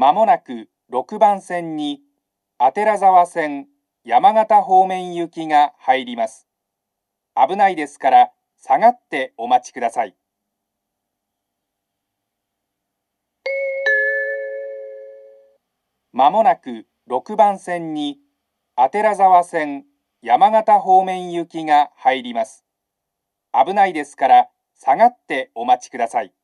まもなく6番線に左沢線山形方面行きが入ります。危ないですから下がってお待ちください。まもなく6番線に左沢線山形方面行きが入ります。危ないですから下がってお待ちください。